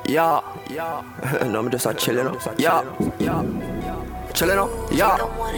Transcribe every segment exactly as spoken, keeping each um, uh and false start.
Yeah, yeah. No, I'm just a chillin' up. Yeah, yeah. Chillin' up. Yeah.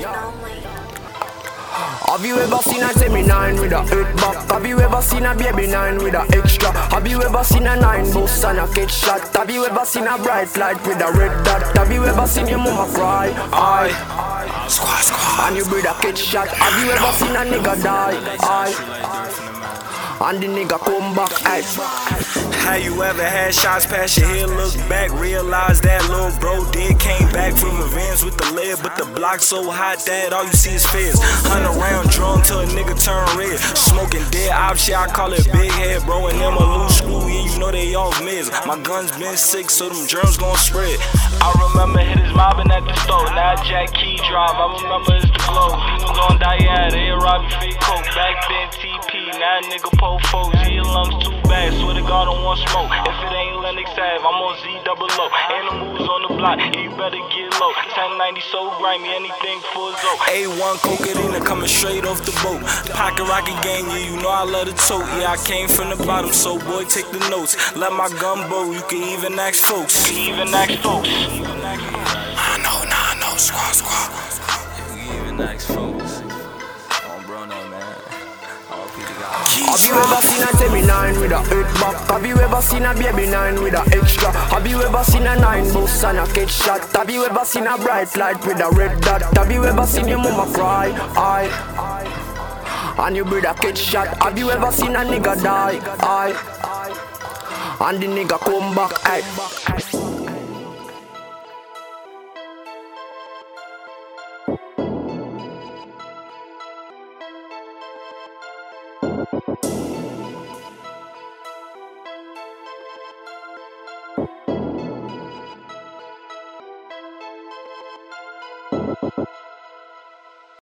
Have you ever seen a semi nine with a eight back? Have you ever seen a baby nine with a extra? Have you ever seen a nine bus and a catch shot? Have you ever seen a bright light with a red dot? Have you ever seen your mama cry? Aye. Squad, squad. And you brother catch shot. Have you ever seen a nigga die? Aye. And the nigga come back. Aye. How you ever had shots past your head, look back, realize that little bro did came back from revenge with the lead, but the block so hot that all you see is fizz. Hunt around drunk till a nigga turn red, smoking dead op shit, I call it big head, bro, and them a loose screw, yeah, you know they off mids. My gun's been sick, so them germs gon' spread. I remember hit his mobbing at the store, now Jack Key drive, I remember it's the glow. He was on Diana, they robbing fake coke, back then T P, now nigga po folks, he lungs too bad, swear to God on one smoke. If it ain't Lennox Ave, I'm on Z double O. Animals on the block, you better get low. ten ninety so grimy, anything for Zo. A one cocaine coming straight off the boat. Pocket rocket gang, yeah, you know I love the tote. Yeah, I came from the bottom, so boy, take the notes. Let my gun blow, you can even ask folks. You can even ask folks. I know, nah, I know, squad, squad. You can even ask folks. Oh, bro, no, man. Have you ever seen a semi nine with a eight back? Have you ever seen a baby nine with a extra? Have you ever seen a nine bus and a catch shot? Have you ever seen a bright light with a red dot? Have you ever seen your mama cry? Aye. And your brother catch shot. Have you ever seen a nigga die? Aye. And the nigga come back. Aye.